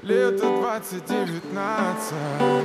Лето 2019,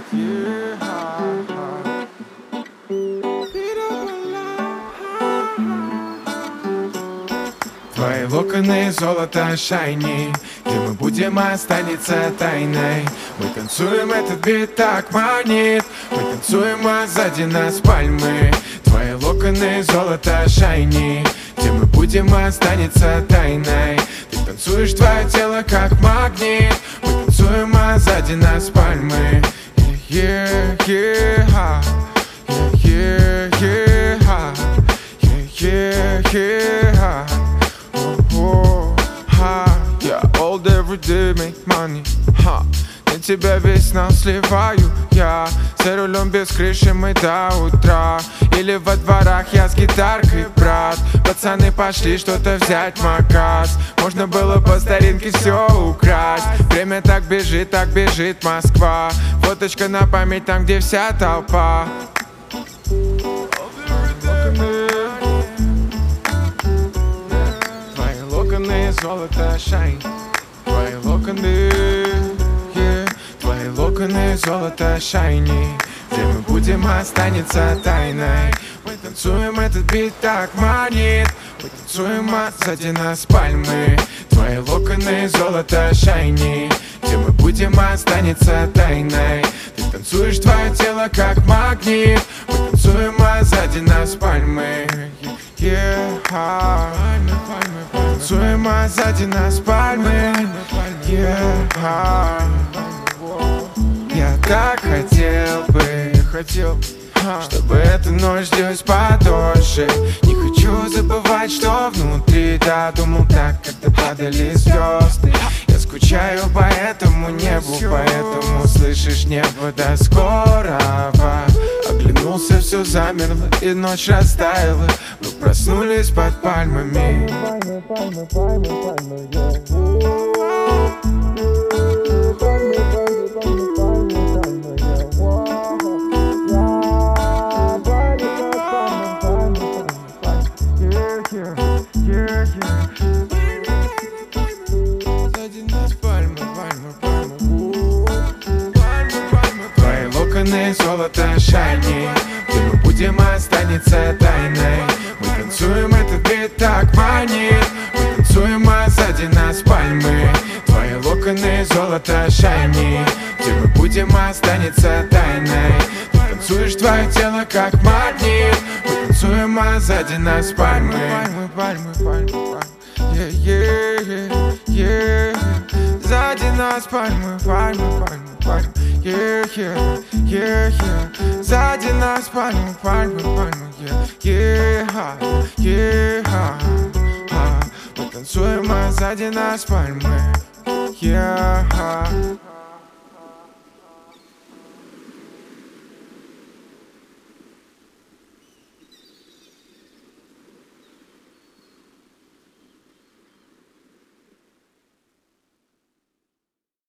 Твои локоны золото шайни, где мы будем, останется тайной. Мы танцуем, этот бит так манит. Мы танцуем, а сзади нас пальмы. Твои локоны золото шайни, где мы будем, останется тайной. Ты танцуешь, твое тело как магнит. Мы танцуем, а сзади нас пальмы. Yeah, yeah, yeah, yeah, yeah, yeah, yeah, yeah. Я old every day, make money. На тебя весь нас сливаю я. За рулем без крыши мы до утра. Или во дворах я с гитаркой, брат. Пацаны пошли что-то взять в магаз. Можно было по старинке все украсть. Время так бежит Москва. Фоточка на память там, где вся толпа. Твои локоны золото шайн. Твои локоны, yeah. Твои локоны золото шайни. Где мы будем, останется тайной. Мы танцуем, этот бит так манит. Мы танцуем, а сзади нас пальмы. Твои локоны золото шайни. Где мы будем, останется тайной. Ты танцуешь, твое тело как магнит. Мы танцуем, а сзади нас пальмы. Yeah, танцуем, а сзади нас пальмы. Yeah, я так хотел бы, чтобы эта ночь длилась подольше. Не хочу забывать, что внутри. Да, думал так, когда падали звезды. Я скучаю по этому небу, поэтому слышишь небо до скорого. Оглянулся, все замерло, и ночь растаяла. Мы проснулись под пальмами. Твои локоны золото шайни. Где мы будем, останется тайной. Мы танцуем, этот бит так манит. Мы танцуем, а сзади нас пальмы. Твои локоны золото шайни. Где мы будем, останется тайной. Ты танцуешь, твое тело как магнит. Мы танцуем, а сзади нас пальмы. Yeah, yeah, yeah. Сзади нас пальмы. Yeah, yeah, yeah, yeah. Сзади нас пальмы. Yeah, yeah, yeah. Мы танцуем, а сзади нас пальмы. Yeah.